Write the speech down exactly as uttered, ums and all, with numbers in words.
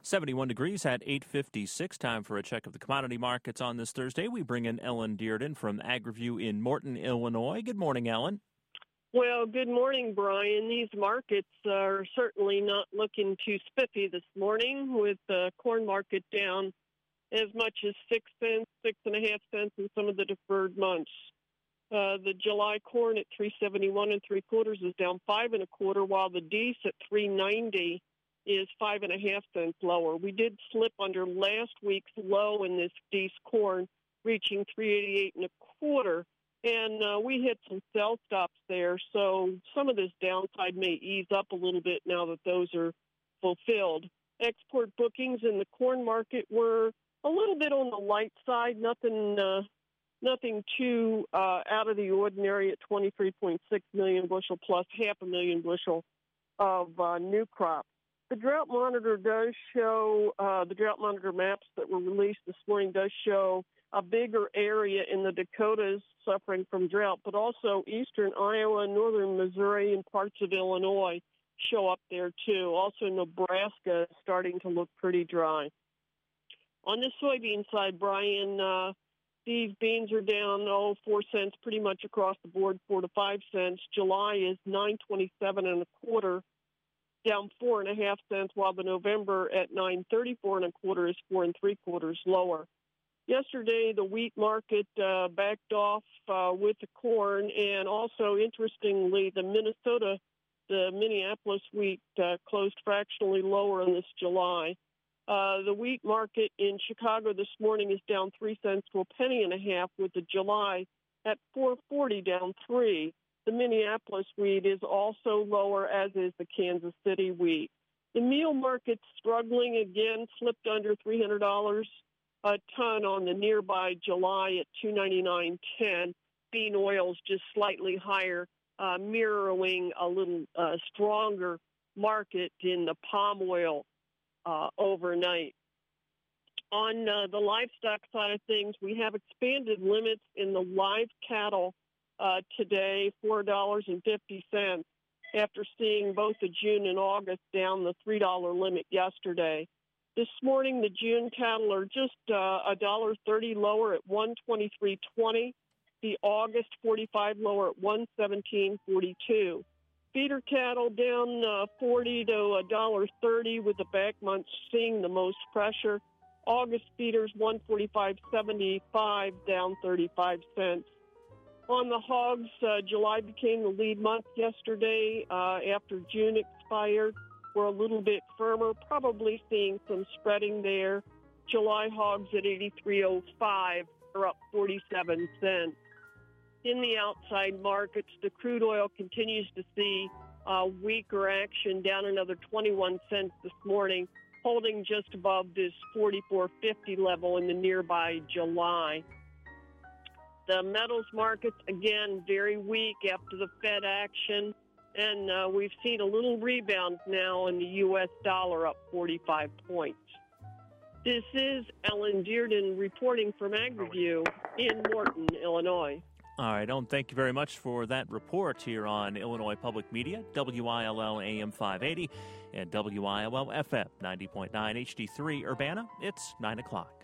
seventy-one degrees at eight fifty-six. Time for a check of the commodity markets on this Thursday. We bring in Ellen Dearden from AgriView in Morton, Illinois. Good morning, Ellen. Well, good morning, Brian. These markets are certainly not looking too spiffy this morning, with the corn market down as much as six cents, six and a half cents in some of the deferred months. Uh, the July corn at three seventy-one and three quarters is down five and a quarter, while the Deese at three ninety is five and a half cents lower. We did slip under last week's low in this Deese corn, reaching three eighty-eight and a quarter, and uh, we hit some sell stops there. So some of this downside may ease up a little bit now that those are fulfilled. Export bookings in the corn market were a little bit on the light side, nothing. Uh, Nothing too uh, out of the ordinary at twenty-three point six million bushel plus half a million bushel of uh, new crop. The drought monitor does show, uh, the drought monitor maps that were released this morning does show a bigger area in the Dakotas suffering from drought, but also eastern Iowa, northern Missouri, and parts of Illinois show up there too. Also Nebraska is starting to look pretty dry. On the soybean side, Brian, uh, these beans are down, oh, four cents pretty much across the board, four to five cents. July is nine twenty-seven and a quarter, down four and a half cents, while the November at nine thirty-four and a quarter is four and three quarters lower. Yesterday, the wheat market uh, backed off uh, with the corn, and also, interestingly, the Minnesota, the Minneapolis wheat uh, closed fractionally lower in this July. Uh, the wheat market in Chicago this morning is down three cents to a penny and a half, with the July at four forty down three. The Minneapolis wheat is also lower, as is the Kansas City wheat. The meal market's struggling again, slipped under three hundred dollars a ton on the nearby July at two ninety-nine ten. Bean oil's just slightly higher, uh, mirroring a little uh, stronger market in the palm oil Uh, overnight. On uh, the livestock side of things, we have expanded limits in the live cattle uh, today, four dollars and fifty cents, after seeing both the June and August down the three dollar limit yesterday. This morning, the June cattle are just uh, one dollar thirty lower at one twenty-three twenty. The August forty-five lower at one seventeen forty-two. Feeder cattle down uh, forty to one dollar thirty, with the back months seeing the most pressure. August feeders one forty-five seventy-five, down thirty-five cents. On the hogs, uh, July became the lead month yesterday uh, after June expired. We're a little bit firmer, probably seeing some spreading there. July hogs at eighty-three oh five are up forty-seven cents. In the outside markets, the crude oil continues to see uh, weaker action, down another twenty-one cents this morning, holding just above this forty-four fifty level in the nearby July. The metals markets, again, very weak after the Fed action, and uh, we've seen a little rebound now in the U S dollar, up forty-five points. This is Ellen Dearden reporting from AgriView in Morton, Illinois. All right, Ellen, thank you very much for that report here on Illinois Public Media, W I L L A M five eighty and W I L L F M ninety point nine H D three Urbana. It's nine o'clock.